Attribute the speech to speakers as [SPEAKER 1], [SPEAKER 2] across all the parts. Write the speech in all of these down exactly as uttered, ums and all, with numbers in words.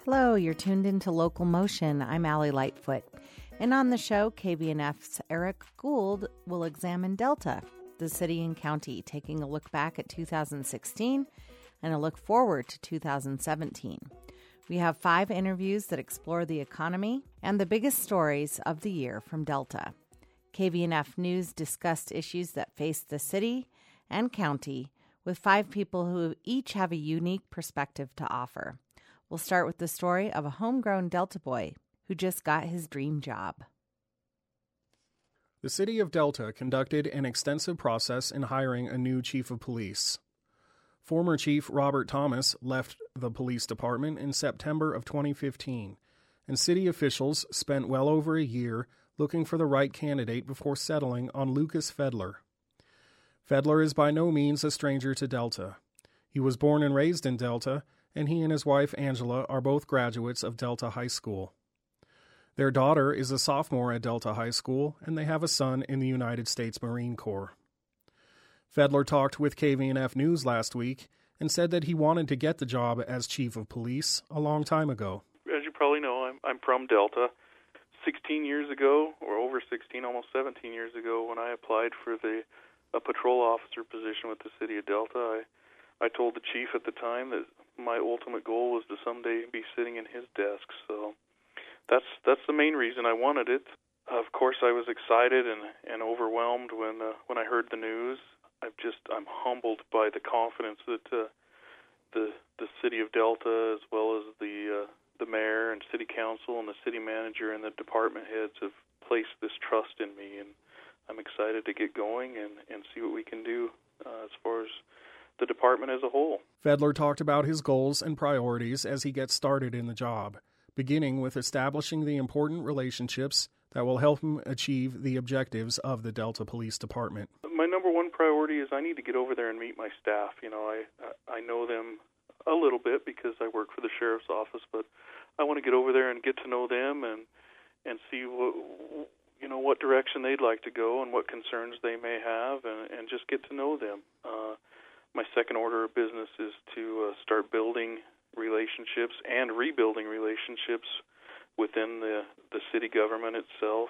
[SPEAKER 1] Hello, you're tuned into Local Motion. I'm Allie Lightfoot. And on the show, K V N F's Eric Gould will examine Delta, the city and county, taking a look back at two thousand sixteen and a look forward to two thousand seventeen. We have five interviews that explore the economy and the biggest stories of the year from Delta. K V N F News discussed issues that face the city and county with five people who each have a unique perspective to offer. We'll start with the story of a homegrown Delta boy who just got his dream job.
[SPEAKER 2] The city of Delta conducted an extensive process in hiring a new chief of police. Former Chief Robert Thomas left the police department in September of twenty fifteen, and city officials spent well over a year looking for the right candidate before settling on Lucas Fedler. Fedler is by no means a stranger to Delta. He was born and raised in Delta, and he and his wife Angela are both graduates of Delta High School. Their daughter is a sophomore at Delta High School, and they have a son in the United States Marine Corps. Fedler talked with K V N F News last week and said that he wanted to get the job as chief of police a long time ago.
[SPEAKER 3] As you probably know, I'm, I'm from Delta. sixteen years ago, or over sixteen, almost seventeen years ago, when I applied for the a patrol officer position with the city of Delta, I, I told the chief at the time that my ultimate goal was to someday be sitting in his desk. So that's that's the main reason I wanted it. Of course, I was excited and, and overwhelmed when uh, when I heard the news. I've just I'm humbled by the confidence that uh, the the city of Delta, as well as the uh, the mayor and city council and the city manager and the department heads have placed this trust in me, and I'm excited to get going and, and see what we can do uh, as far as the department as a whole.
[SPEAKER 2] Fedler talked about his goals and priorities as he gets started in the job, beginning with establishing the important relationships that will help him achieve the objectives of the Delta Police Department.
[SPEAKER 3] My number one priority is I need to get over there and meet my staff. You know, I I know them a little bit because I work for the sheriff's office, but I want to get over there and get to know them and and see what you know what direction they'd like to go and what concerns they may have, and, and just get to know them. Uh, my second order of business is to uh, start building relationships and rebuilding relationships within the, the city government itself,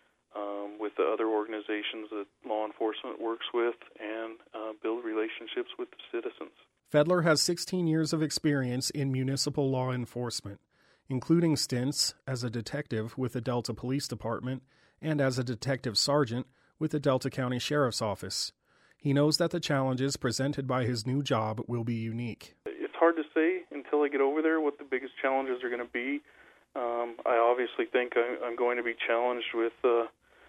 [SPEAKER 3] um, with the other organizations that law enforcement works with, and uh, build relationships with the citizens.
[SPEAKER 2] Fedler has sixteen years of experience in municipal law enforcement, including stints as a detective with the Delta Police Department and as a detective sergeant with the Delta County Sheriff's Office. He knows that the challenges presented by his new job will be unique.
[SPEAKER 3] It's hard to say until I get over there what the biggest challenges are going to be. Um, I obviously think I'm going to be challenged with uh,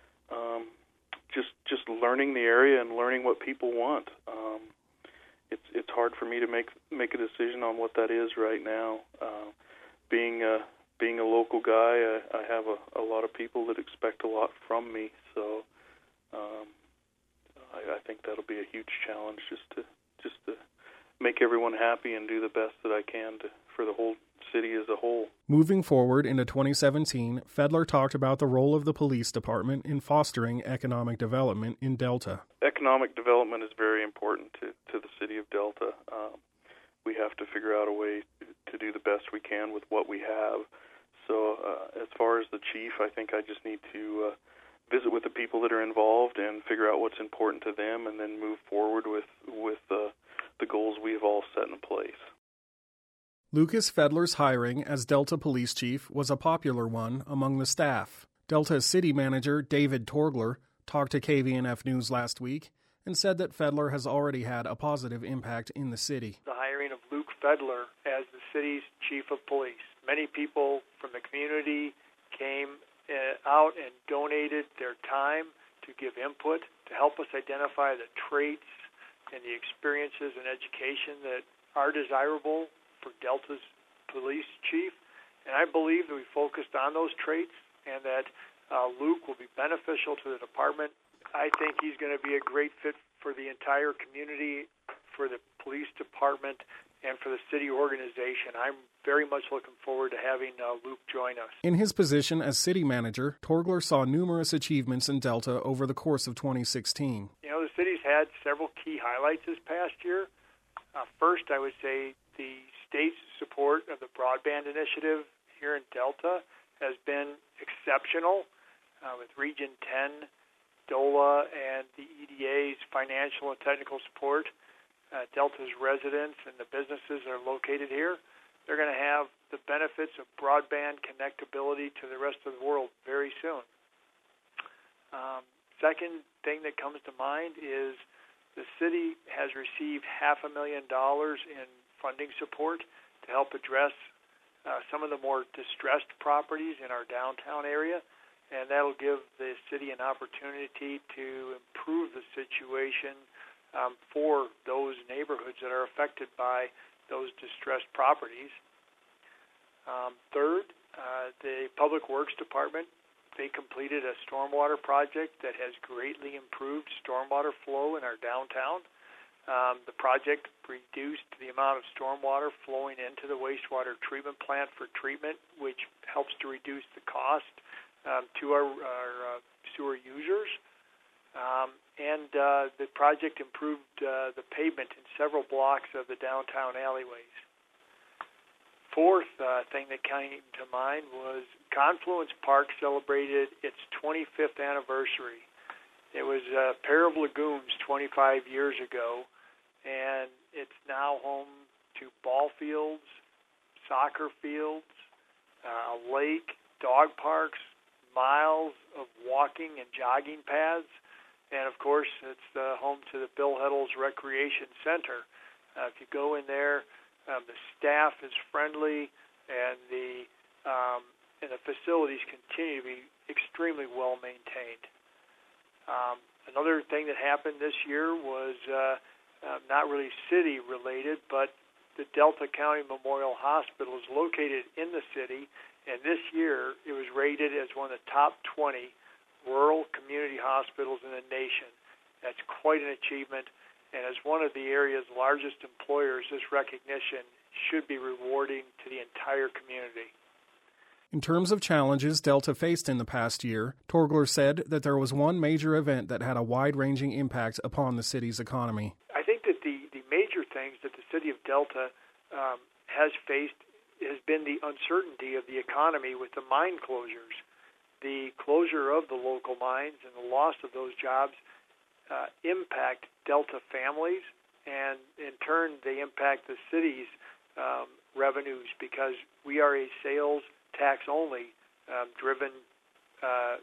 [SPEAKER 3] um, just just learning the area and learning what people want. Um, it's it's hard for me to make make a decision on what that is right now. Uh, being a being a local guy, I, I have a, a lot of people that expect a lot from me. So um, I, I think that'll be a huge challenge, just to just to make everyone happy and do the best that I can to, for the whole city as a whole.
[SPEAKER 2] Moving forward into twenty seventeen, Fedler talked about the role of the police department in fostering economic development in Delta.
[SPEAKER 3] Economic development is very important to, to the city of Delta. Um, we have to figure out a way to do the best we can with what we have. So uh, as far as the chief, I think I just need to uh, visit with the people that are involved and figure out what's important to them, and then move forward with, with uh, the goals we have all set in place.
[SPEAKER 2] Lucas Fedler's hiring as Delta Police Chief was a popular one among the staff. Delta City Manager David Torgler talked to K V N F News last week and said that Fedler has already had a positive impact in the city.
[SPEAKER 4] The hiring of Luke Fedler as the city's Chief of Police. Many people from the community came uh, out and donated their time to give input to help us identify the traits and the experiences and education that are desirable for Delta's police chief, and I believe that we focused on those traits and that uh, Luke will be beneficial to the department. I think he's going to be a great fit for the entire community, for the police department, and for the city organization. I'm very much looking forward to having uh, Luke join us.
[SPEAKER 2] In his position as city manager, Torgler saw numerous achievements in Delta over the course of twenty sixteen.
[SPEAKER 4] You know, the city's had several key highlights this past year. Uh, first, I would say the state's support of the broadband initiative here in Delta has been exceptional, uh, with Region ten, D O L A, and the E D A's financial and technical support. Uh, Delta's residents and the businesses that are located here, they're going to have the benefits of broadband connectability to the rest of the world very soon. Um, second thing that comes to mind is the city has received half a million dollars in funding support to help address uh, some of the more distressed properties in our downtown area, and that'll give the city an opportunity to improve the situation um, for those neighborhoods that are affected by those distressed properties. Um, third, uh, the Public Works Department, they completed a stormwater project that has greatly improved stormwater flow in our downtown. Um, the project reduced the amount of stormwater flowing into the wastewater treatment plant for treatment, which helps to reduce the cost um, to our, our uh, sewer users. Um, and uh, the project improved uh, the pavement in several blocks of the downtown alleyways. Fourth uh, thing that came to mind was Confluence Park celebrated its twenty-fifth anniversary. It was a pair of lagoons twenty-five years ago, and it's now home to ball fields, soccer fields, uh, a lake, dog parks, miles of walking and jogging paths, and of course it's uh, home to the Bill Heddles Recreation Center. Uh, if you go in there, Um, the staff is friendly, and the um, and the facilities continue to be extremely well maintained. Um, another thing that happened this year was uh, uh, not really city related, but the Delta County Memorial Hospital is located in the city, and this year it was rated as one of the top twenty rural community hospitals in the nation. That's quite an achievement. And as one of the area's largest employers, this recognition should be rewarding to the entire community.
[SPEAKER 2] In terms of challenges Delta faced in the past year, Torgler said that there was one major event that had a wide-ranging impact upon the city's economy.
[SPEAKER 4] I think that the, the major things that the city of Delta um, has faced has been the uncertainty of the economy with the mine closures. The closure of the local mines and the loss of those jobs Uh, impact Delta families, and in turn they impact the city's um, revenues because we are a sales tax only um, driven uh,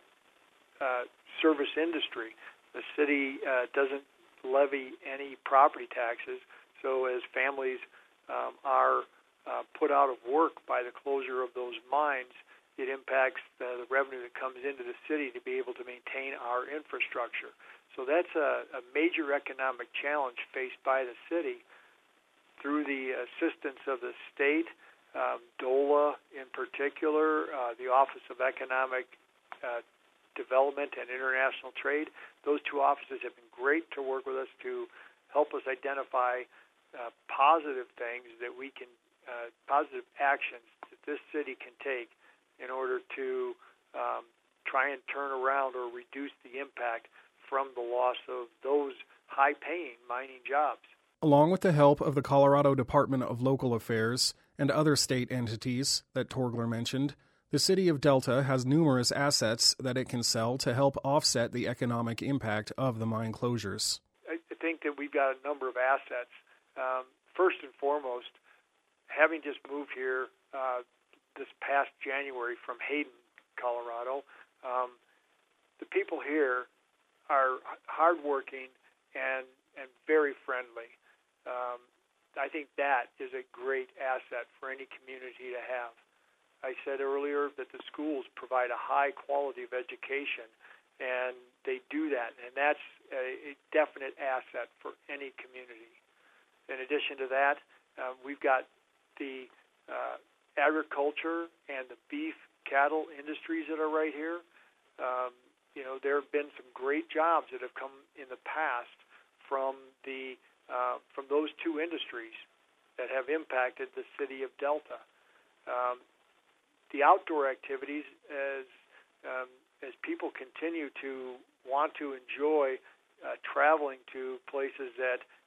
[SPEAKER 4] uh, service industry. The city uh, doesn't levy any property taxes, so as families um, are uh, put out of work by the closure of those mines, it impacts the, the revenue that comes into the city to be able to maintain our infrastructure. So that's a, a major economic challenge faced by the city. Through the assistance of the state, um, D O L A in particular, uh, the Office of Economic uh, Development and International Trade, those two offices have been great to work with us to help us identify uh, positive things that we can, uh, positive actions that this city can take in order to um, try and turn around or reduce the impact from the loss of those high-paying mining jobs.
[SPEAKER 2] Along with the help of the Colorado Department of Local Affairs and other state entities that Torgler mentioned, the city of Delta has numerous assets that it can sell to help offset the economic impact of the mine closures.
[SPEAKER 4] I think that we've got a number of assets. Um, first and foremost, having just moved here uh, this past January from Hayden, Colorado, um, the people here are hardworking and and very friendly. Um, I think that is a great asset for any community to have. I said earlier that the schools provide a high quality of education, and they do that, and that's a, a definite asset for any community. In addition to that, um, we've got the uh, agriculture and the beef cattle industries that are right here. Um, You know, there have been some great jobs that have come in the past from the uh, from those two industries that have impacted the city of Delta. Um, the outdoor activities, as um, as people continue to want to enjoy uh, traveling to places that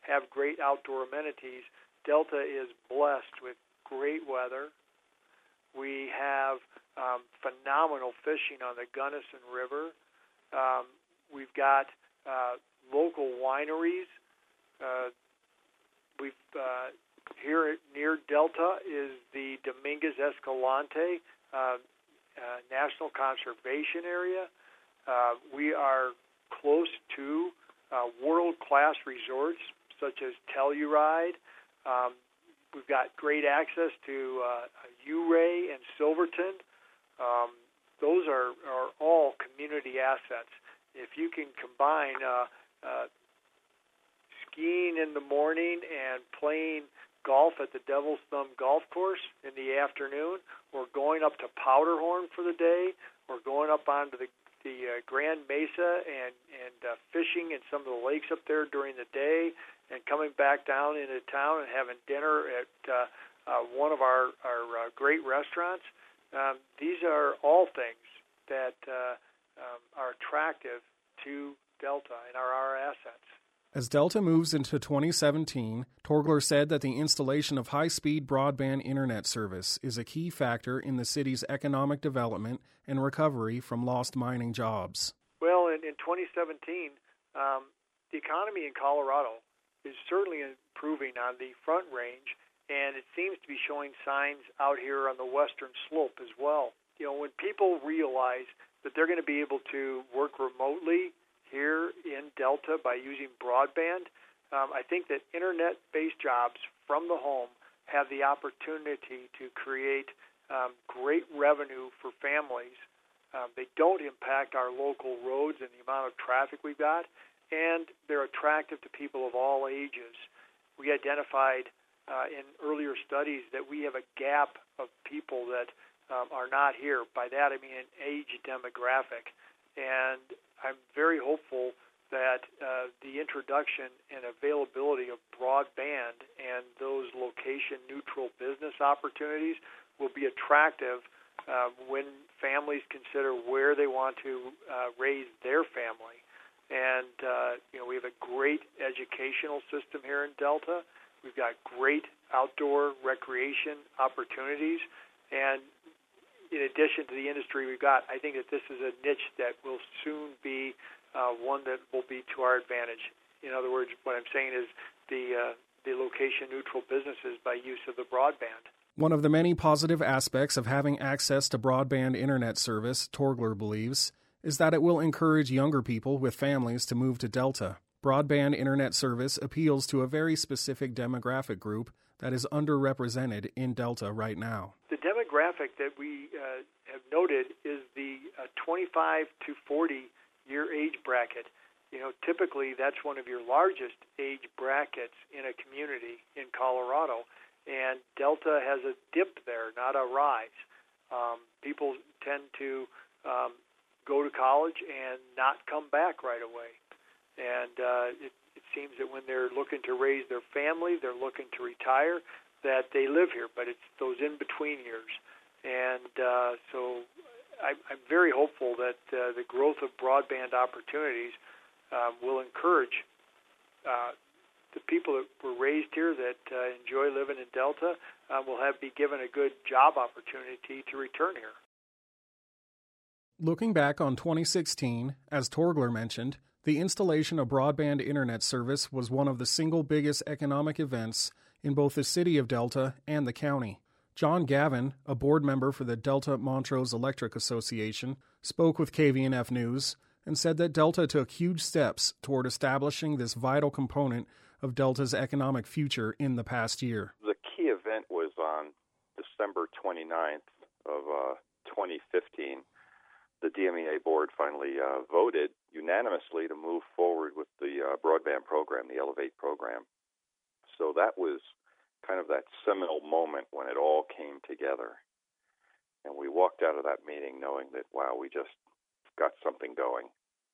[SPEAKER 4] have great outdoor amenities. Delta is blessed with great weather. We have um, phenomenal fishing on the Gunnison River. Um, we've got uh, local wineries. Uh, we've uh, here near Delta is the Dominguez Escalante uh, uh, National Conservation Area. Uh, we are close to uh, world-class resorts such as Telluride. Um, we've got great access to uh, Ouray and Silverton. Um, those are, are all community assets. If you can combine uh, uh, skiing in the morning and playing golf at the Devil's Thumb Golf Course in the afternoon, or going up to Powderhorn for the day, or going up onto the the uh, Grand Mesa and and uh, fishing in some of the lakes up there during the day, and coming back down into town and having dinner at uh, uh, one of our our uh, great restaurants. Um, these are all things that uh, um, are attractive to Delta and are our assets.
[SPEAKER 2] As Delta moves into twenty seventeen, Torgler said that the installation of high-speed broadband internet service is a key factor in the city's economic development and recovery from lost mining jobs.
[SPEAKER 4] Well, in, in twenty seventeen, um, the economy in Colorado is certainly improving on the Front Range, and it seems to be showing signs out here on the western slope as well. You know, when people realize that they're going to be able to work remotely here in Delta by using broadband, um, I think that internet-based jobs from the home have the opportunity to create um, great revenue for families. Um, they don't impact our local roads and the amount of traffic we've got, and they're attractive to people of all ages. We identified uh, in earlier studies that we have a gap of people that um, are not here. By that I mean an age demographic. And I'm very hopeful that uh, the introduction and availability of broadband and those location-neutral business opportunities will be attractive uh, when families consider where they want to uh, raise their family. And, uh, you know, we have a great educational system here in Delta. We've got great outdoor recreation opportunities. And in addition to the industry we've got, I think that this is a niche that will soon be uh, one that will be to our advantage. In other words, what I'm saying is the uh, the location-neutral businesses by use of the broadband.
[SPEAKER 2] One of the many positive aspects of having access to broadband internet service, Torgler believes, is that it will encourage younger people with families to move to Delta. Broadband internet service appeals to a very specific demographic group that is underrepresented in Delta right now.
[SPEAKER 4] The demographic that we uh, have noted is the uh, twenty-five to forty year age bracket. You know, typically that's one of your largest age brackets in a community in Colorado, and Delta has a dip there, not a rise. Um, people tend to um, go to college and not come back right away. And uh, it, it seems that when they're looking to raise their family, they're looking to retire, that they live here, but it's those in-between years. And uh, so I, I'm very hopeful that uh, the growth of broadband opportunities um, will encourage uh, the people that were raised here that uh, enjoy living in Delta uh, will have be given a good job opportunity to return here.
[SPEAKER 2] Looking back on twenty sixteen, as Torgler mentioned, the installation of broadband internet service was one of the single biggest economic events in both the city of Delta and the county. John Gavin, a board member for the Delta Montrose Electric Association, spoke with K V N F News and said that Delta took huge steps toward establishing this vital component of Delta's economic future in the past year.
[SPEAKER 5] The key event was on December twenty-ninth of uh, twenty fifteen. The D M E A board finally uh, voted unanimously to move forward with the uh, broadband program, the Elevate program. So that was kind of that seminal moment when it all came together. And we walked out of that meeting knowing that, wow, we just got something going.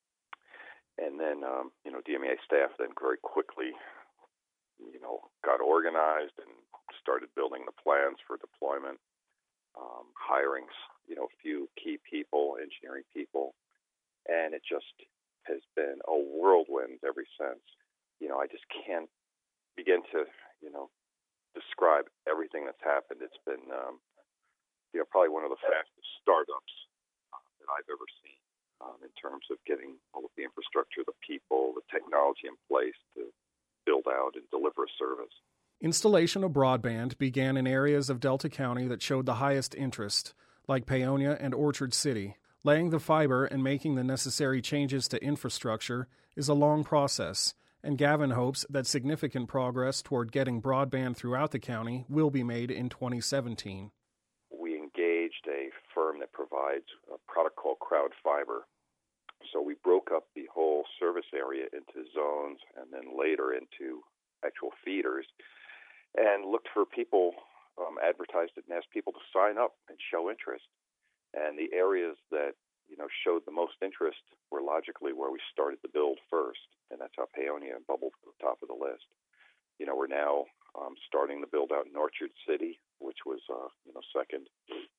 [SPEAKER 5] And then, um, you know, D M E A staff then very quickly, you know, got organized and started building the plans for deployment, um, hiring, you know, a few key people, engineering people. And it just has been a whirlwind ever since. You know, I just can't begin to, you know, describe everything that's happened, it's been, um, you know, probably one of the fastest startups uh, that I've ever seen um, in terms of getting all of the infrastructure, the people, the technology in place to build out and deliver a service.
[SPEAKER 2] Installation of broadband began in areas of Delta County that showed the highest interest, like Paonia and Orchard City. Laying the fiber and making the necessary changes to infrastructure is a long process, and Gavin hopes that significant progress toward getting broadband throughout the county will be made in twenty seventeen.
[SPEAKER 5] We engaged a firm that provides a product called Crowd Fiber. So we broke up the whole service area into zones and then later into actual feeders, and looked for people, um, advertised it, and asked people to sign up and show interest. And the areas that, you know, showed the most interest were logically where we started the build first, and that's how Paonia bubbled to the top of the list. You know, we're now um, starting the build out in Orchard City, which was, uh, you know, second,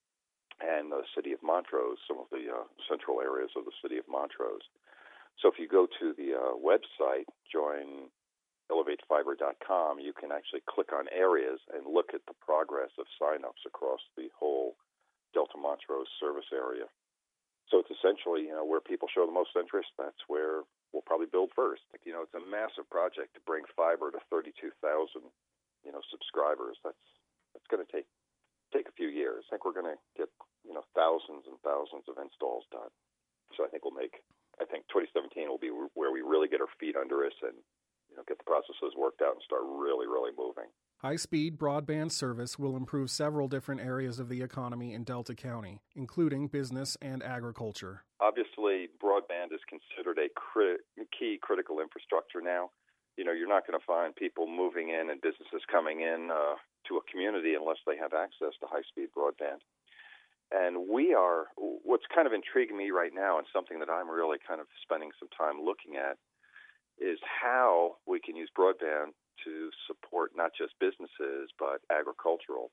[SPEAKER 5] and the city of Montrose, some of the uh, central areas of the city of Montrose. So if you go to the uh, website, join elevate fiber dot com, you can actually click on areas and look at the progress of signups across the whole Delta Montrose service area. So it's essentially, you know, where people show the most interest, that's where we'll probably build first. You know, it's a massive project to bring fiber to thirty-two thousand, you know, subscribers. That's that's going to take take a few years. I think we're going to get, you know, thousands and thousands of installs done. So I think we'll make, I think twenty seventeen will be where we really get our feet under us and, you know, get the processes worked out and start really, really moving.
[SPEAKER 2] High-speed broadband service will improve several different areas of the economy in Delta County, including business and agriculture.
[SPEAKER 5] Obviously, broadband is considered a crit- key critical infrastructure now. You know, you're not going to find people moving in and businesses coming in uh, to a community unless they have access to high-speed broadband. And we are, what's kind of intriguing me right now and something that I'm really kind of spending some time looking at is how we can use broadband to support not just businesses, but agricultural.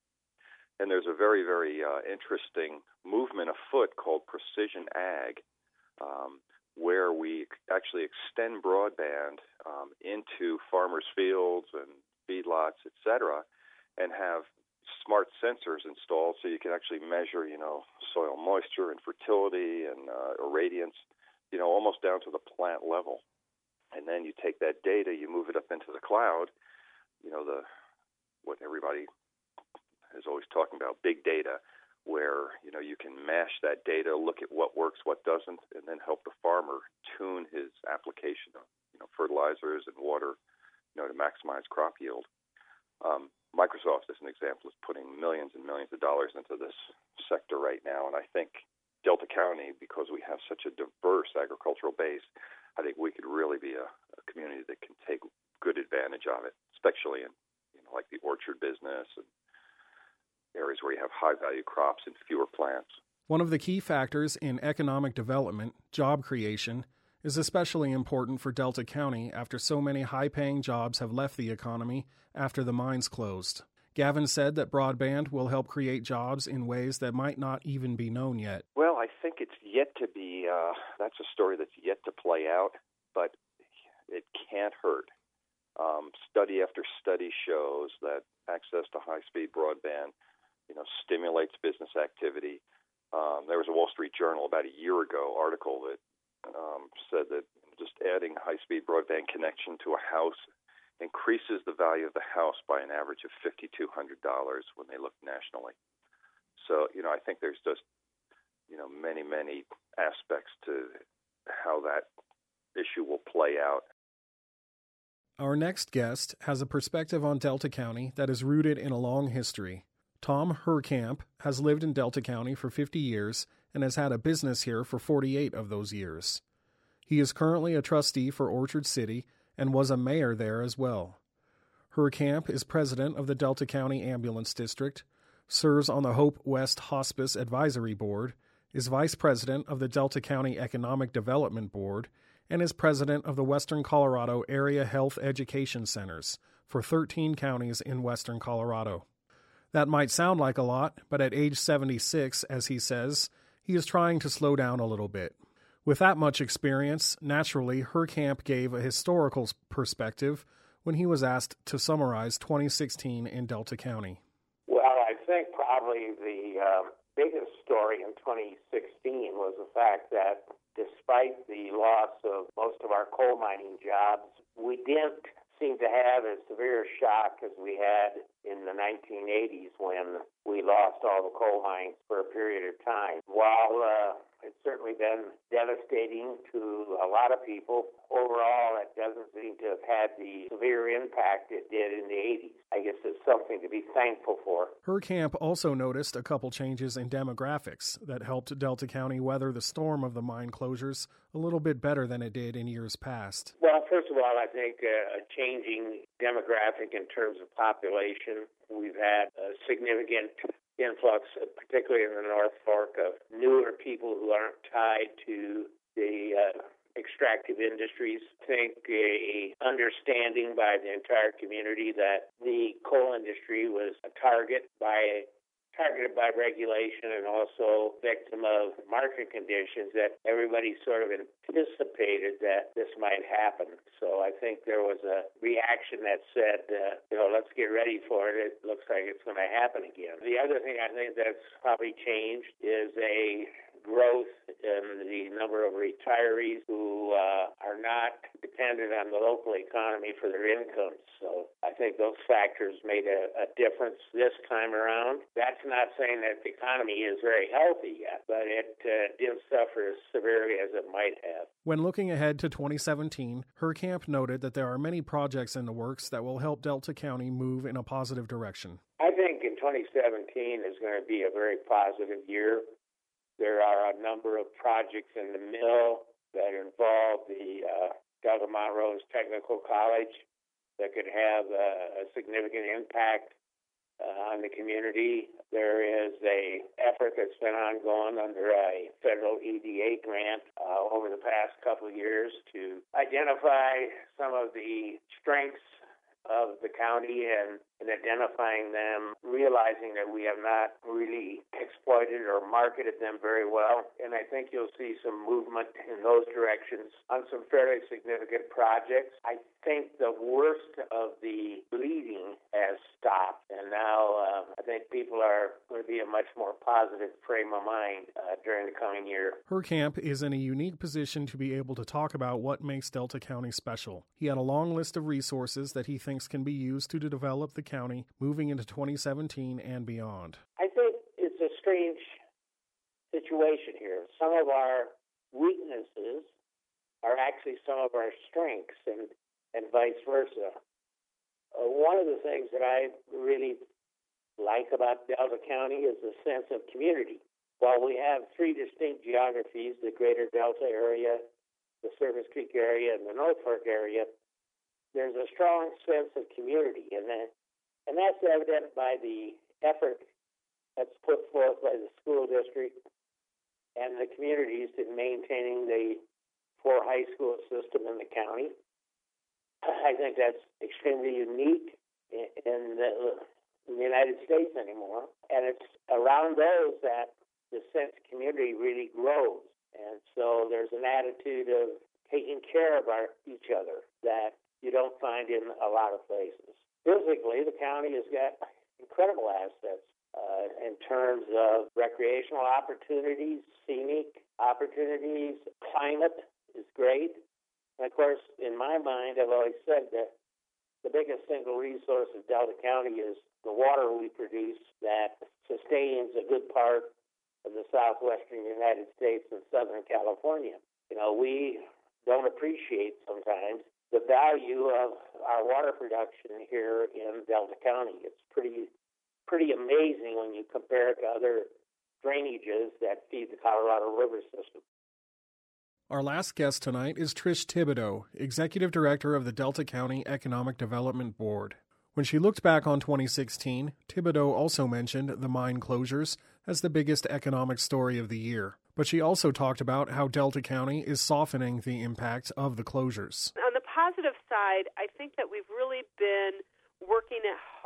[SPEAKER 5] And there's a very, very uh, interesting movement afoot called Precision Ag, um, where we actually extend broadband um, into farmers' fields and feedlots, et cetera, and have smart sensors installed so you can actually measure, you know, soil moisture and fertility and uh, irradiance, you know, almost down to the plant level. And then you take that data, you move it up into the cloud, you know, the what everybody is always talking about, big data, where, you know, you can mash that data, look at what works, what doesn't, and then help the farmer tune his application of, you know, fertilizers and water, you know, to maximize crop yield. Um, Microsoft, as an example, is putting millions and millions of dollars into this sector right now, and I think Delta County, because we have such a diverse agricultural base, I think we could really be a, a community that can take good advantage of it, especially in, you know, like the orchard business and areas where you have high-value crops and fewer plants.
[SPEAKER 2] One of the key factors in economic development, job creation, is especially important for Delta County after so many high-paying jobs have left the economy after the mines closed. Gavin said that broadband will help create jobs in ways that might not even be known yet.
[SPEAKER 5] Well, I think it's yet to be, uh, that's a story that's yet to play out, but it can't hurt. Um, study after study shows that access to high-speed broadband, you know, stimulates business activity. Um, there was a Wall Street Journal about a year ago article that um, said that just adding high-speed broadband connection to a house increases the value of the house by an average of five thousand two hundred dollars when they look nationally. So, you know, I think there's just, you know, many, many aspects to how that issue will play out.
[SPEAKER 2] Our next guest has a perspective on Delta County that is rooted in a long history. Tom Herkamp has lived in Delta County for fifty years and has had a business here for forty-eight of those years. He is currently a trustee for Orchard City and was a mayor there as well. Herkamp is president of the Delta County Ambulance District, serves on the Hope West Hospice Advisory Board, is vice president of the Delta County Economic Development Board, and is president of the Western Colorado Area Health Education Centers for thirteen counties in Western Colorado. That might sound like a lot, but at age seventy-six, as he says, he is trying to slow down a little bit. With that much experience, naturally, Herkamp gave a historical perspective when he was asked to summarize twenty sixteen in Delta County.
[SPEAKER 6] Well, I think probably the uh, biggest story in twenty sixteen was the fact that despite the loss of most of our coal mining jobs, we didn't seem to have as severe a shock as we had in the nineteen eighties when we lost all the coal mines for a period of time. While uh, it's certainly been devastating to a lot of people, overall it doesn't seem to have had the severe impact it did in the eighties. I guess it's something to be thankful for.
[SPEAKER 2] HerCamp also noticed a couple changes in demographics that helped Delta County weather the storm of the mine closures a little bit better than it did in years past.
[SPEAKER 6] Well, first of all, I think uh, a changing demographic in terms of population. We've had a significant influx, particularly in the North Fork, of newer people who aren't tied to the uh, extractive industries. I think a understanding by the entire community that the coal industry was a target by targeted by regulation and also victim of market conditions, that everybody sort of anticipated that this might happen. So I think there was a reaction that said, uh, you know, let's get ready for it. It looks like it's going to happen again. The other thing I think that's probably changed is a growth in the number of retirees who uh, are not dependent on the local economy for their incomes. So I think those factors made a, a difference this time around. That's not saying that the economy is very healthy yet, but it uh, didn't suffer as severely as it might have.
[SPEAKER 2] When looking ahead to twenty seventeen, HerCamp noted that there are many projects in the works that will help Delta County move in a positive direction.
[SPEAKER 6] I think in twenty seventeen is going to be a very positive year. There are a number of projects in the mill that involve the uh, Delta Montrose Technical College that could have uh, a significant impact uh, on the community. There is a effort that's been ongoing under a federal E D A grant uh, over the past couple of years to identify some of the strengths of the county and, and identifying them, realizing that we have not really exploited or marketed them very well. And I think you'll see some movement in those directions on some fairly significant projects. I think the worst of the bleeding has stopped, and now uh, I think people are going to be in a much more positive frame of mind uh, during the coming year.
[SPEAKER 2] HerCamp is in a unique position to be able to talk about what makes Delta County special. He had a long list of resources that he thinks can be used to develop the county moving into twenty seventeen and beyond.
[SPEAKER 6] I think it's a strange situation here. Some of our weaknesses are actually some of our strengths, and, and vice versa. Uh, one of the things that I really like about Delta County is the sense of community. While we have three distinct geographies, the greater Delta area, the Service Creek area, and the North Fork area, there's a strong sense of community, and that, and that's evident by the effort that's put forth by the school district and the communities in maintaining the four high school system in the county. I think that's extremely unique in, in, the, in the United States anymore, and it's around those that the sense of community really grows. And so there's an attitude of taking care of our, each other that you don't find in a lot of places. Physically, the county has got incredible assets uh, in terms of recreational opportunities, scenic opportunities. Climate is great. And of course, in my mind, I've always said that the biggest single resource of Delta County is the water we produce that sustains a good part of the southwestern United States and Southern California. You know, we don't appreciate sometimes the value of our water production here in Delta County. It's pretty pretty amazing when you compare it to other drainages that feed the Colorado River system.
[SPEAKER 2] Our last guest tonight is Trish Thibodeau, Executive Director of the Delta County Economic Development Board. When she looked back on twenty sixteen, Thibodeau also mentioned the mine closures as the biggest economic story of the year. But she also talked about how Delta County is softening the impact of the closures.
[SPEAKER 7] On the positive side, I think that we've really been working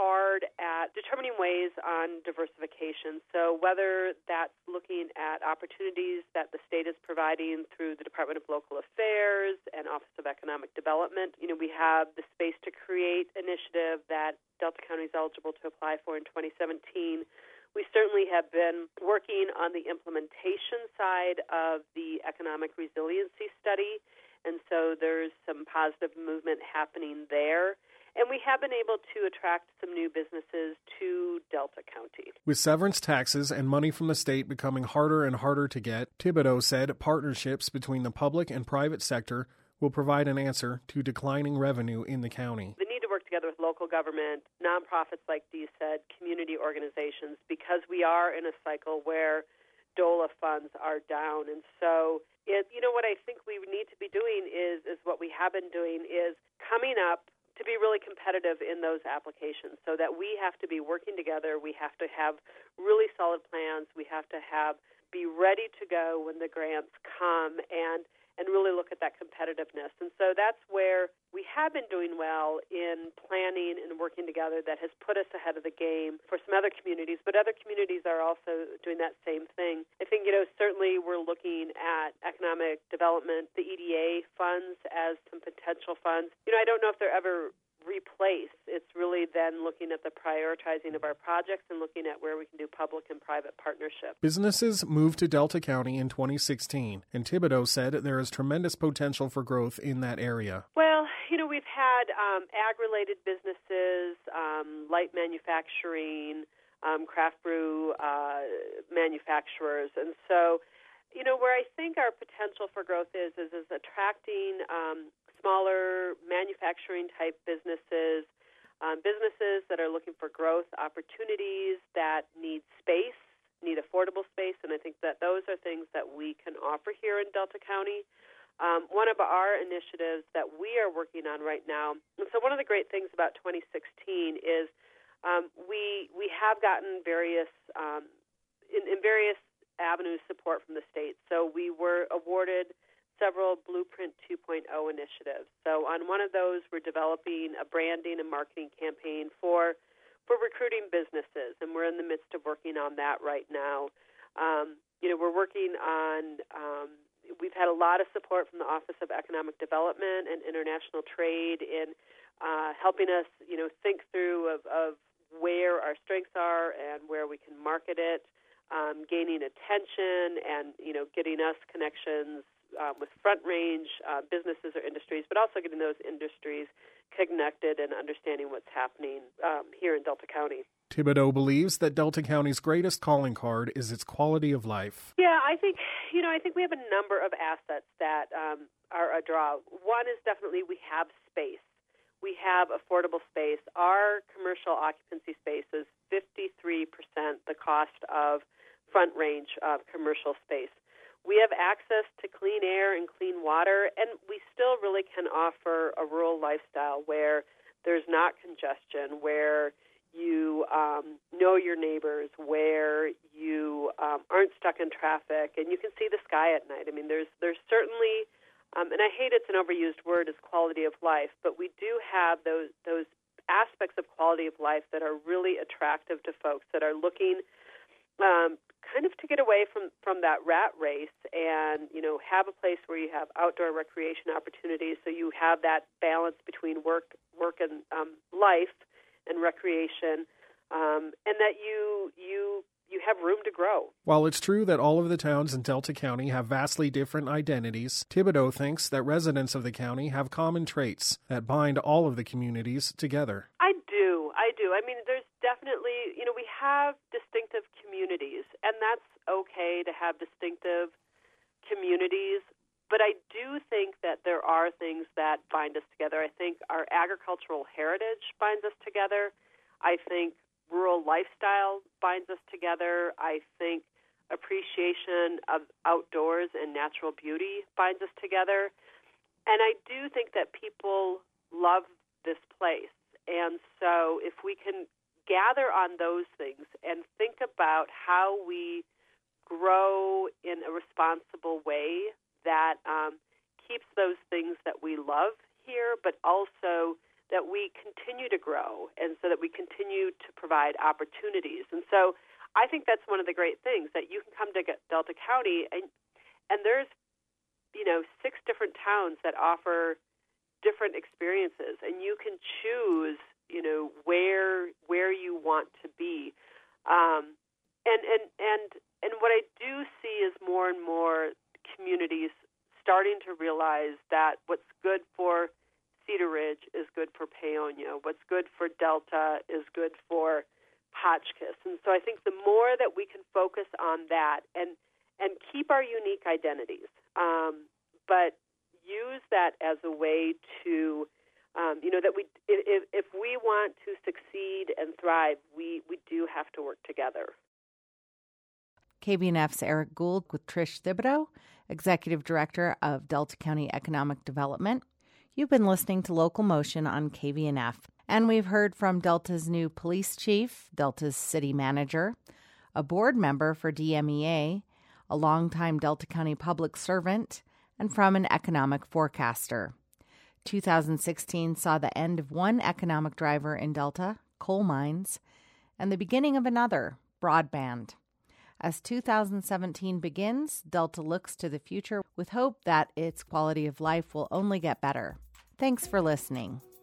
[SPEAKER 7] hard at determining ways on diversification. So whether that's looking at opportunities that the state is providing through the Department of Local Affairs and Office of Economic Development. You know, we have the Space to Create initiative that Delta County is eligible to apply for in twenty seventeen. We certainly have been working on the implementation side of the economic resiliency study, and so there's some positive movement happening there. And we have been able to attract some new businesses to Delta County.
[SPEAKER 2] With severance taxes and money from the state becoming harder and harder to get, Thibodeau said partnerships between the public and private sector will provide an answer to declining revenue in the county.
[SPEAKER 7] The need to work together with local government, nonprofits like Dee said, community organizations, because we are in a cycle where D O L A funds are down. And so, it, you know, what I think we need to be doing is, is what we have been doing is coming up to be really competitive in those applications, so that we have to be working together. We have to have really solid plans. We have to have be ready to go when the grants come and and really look at that competitiveness. And so that's where we have been doing well in planning and working together that has put us ahead of the game for some other communities, but other communities are also doing that same thing. I think, you know, certainly we're looking at economic development, the E D A funds as some potential funds. You know, I don't know if they're ever replaced. It's really then looking at the prioritizing of our projects and looking at where we can do public and private partnerships.
[SPEAKER 2] Businesses moved to Delta County in twenty sixteen, and Thibodeau said there is tremendous potential for growth in that area.
[SPEAKER 7] Well, you know, we've had um, ag-related businesses, um, light manufacturing, um, craft brew uh, manufacturers, and so, you know, where I think our potential for growth is is, is attracting um, smaller manufacturing-type businesses, um, businesses that are looking for growth opportunities, that need space, need affordable space, and I think that those are things that we can offer here in Delta County. Um, one of our initiatives that we are working on right now, and so one of the great things about twenty sixteen is um, we we have gotten various um, in, in various avenues support from the state. So we were awarded several Blueprint two point oh initiatives. So on one of those, we're developing a branding and marketing campaign for for recruiting businesses, and we're in the midst of working on that right now. Um, you know, we're working on, um, we've had a lot of support from the Office of Economic Development and International Trade in uh, helping us, you know, think through of, of where our strengths are and where we can market it, um, gaining attention and, you know, getting us connections Um, with front range uh, businesses or industries, but also getting those industries connected and understanding what's happening um, here in Delta County.
[SPEAKER 2] Thibodeau believes that Delta County's greatest calling card is its quality of life.
[SPEAKER 7] Yeah, I think, you know, I think we have a number of assets that um, are a draw. One is definitely we have space. We have affordable space. Our commercial occupancy space is fifty-three percent the cost of front range of commercial space. We have access to clean air and clean water, and we still really can offer a rural lifestyle where there's not congestion, where you um, know your neighbors, where you um, aren't stuck in traffic, and you can see the sky at night. I mean, there's there's certainly, um, and I hate it's an overused word, is quality of life, but we do have those those aspects of quality of life that are really attractive to folks that are looking Um, kind of to get away from, from that rat race and, you know, have a place where you have outdoor recreation opportunities, so you have that balance between work work and um, life and recreation, um, and that you you you have room to grow.
[SPEAKER 2] While it's true that all of the towns in Delta County have vastly different identities, Thibodeau thinks that residents of the county have common traits that bind all of the communities together.
[SPEAKER 7] I do. I do. I mean, there's definitely, you know, we have distinctive communities, and that's okay to have distinctive communities, but I do think that there are things that bind us together. I think our agricultural heritage binds us together. I think rural lifestyle binds us together. I think appreciation of outdoors and natural beauty binds us together. And I do think that people love this place. And so if we can gather on those things and think about how we grow in a responsible way that um, keeps those things that we love here, but also that we continue to grow and so that we continue to provide opportunities. And so I think that's one of the great things, that you can come to Delta County and and there's, you know, six different towns that offer different experiences, and you can choose, you know, where where you want to be. Um, and, and, and, and what I do see is more and more communities starting to realize that what's good for Cedar Ridge is good for Paonia. What's good for Delta is good for Hotchkiss. And so I think the more that we can focus on that and and keep our unique identities, um, but use that as a way to, um, you know, that we if, if we want to succeed and thrive, we, we do have to work together.
[SPEAKER 1] K B N F's Eric Gould with Trish Thibodeau, Executive Director of Delta County Economic Development. You've been listening to Local Motion on K B N F, and we've heard from Delta's new police chief, Delta's city manager, a board member for D M E A, a longtime Delta County public servant, and from an economic forecaster. two thousand sixteen saw the end of one economic driver in Delta, coal mines, and the beginning of another, broadband. As two thousand seventeen begins, Delta looks to the future with hope that its quality of life will only get better. Thanks for listening.